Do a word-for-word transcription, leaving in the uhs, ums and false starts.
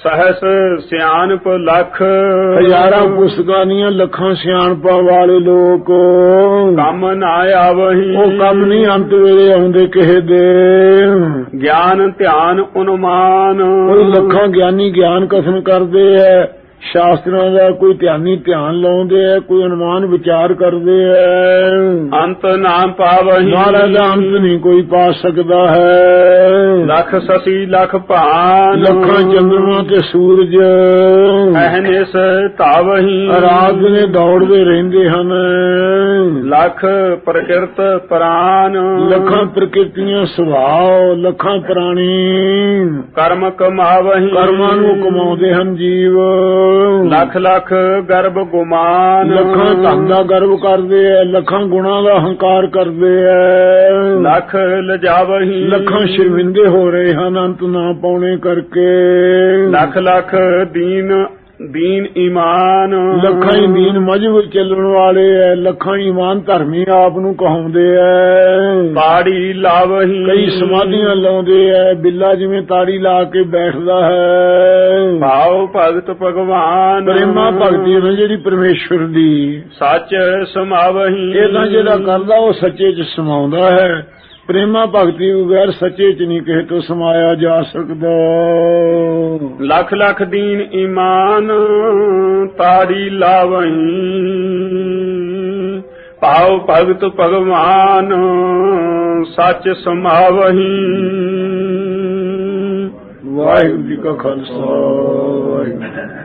सहस सियाणप लख हजारा पुस्तकां दीयां लखां सियाणपां वाले लोक कम ना आवही ਉਹ ਕੰਮ ਨਹੀਂ ਅੰਤ ਵੇਲੇ ਆਉਂਦੇ ਕਿਸੇ ਦੇ ज्ञान ध्यान अनुमान ਕੋਈ ਲੱਖਾਂ ਗਿਆਨੀ ਗਿਆਨ ਕਥਨ ਕਰਦੇ ਐ शास्त्रों का कोई ध्यानी ध्यान लाउंदे है कोई अनुमान विचार करते है अंत नाम पावही महाराज का अंत नहीं कोई पा सकता है लख शशि लख भान लखा चंद्रमा ते सूरज अहनिस तावही रात ने दौड़ते रहते हैं लख प्रकृत प्राण लखा प्रकृतियां सुभाव लखा प्राणी कर्म कमावही कर्मां नूं कमाउंदे हन जीव लख लख गर्भ गुमान लखां धन दा गर्व करदे ऐ लखां गुणां दा हंकार करदे ऐ लख लजावही लखां शर्मिंदे हो रहे हन अंत ना पाउने करके लख लख दीन दीन ईमान लखां ही दीन मजहब चलण वाले ऐ लखां ईमान धर्मी आप नूं कहाउंदे ऐ ताड़ी लावही कई समाधियां लाउंदे ऐ बिल्ला जिवें ताड़ी ला के बैठदा है भाव भगत भगवान प्रेमा भगती है जिहड़ी परमेश्वर दी सच समावही ਇਹ ਤਾਂ ਜਿਹੜਾ ਕਰਦਾ ਉਹ ਸੱਚੇ ਚ ਸਮਾਉਂਦਾ ਹੈ प्रेमा भगती बगैर सच्चे च नहीं किसी तो समाया जा सकता लख लख दीन ईमान ताड़ी लावही भाव भगत भगवान सच समावही वाहिगुरू जी का खालसा वाहिगुरू।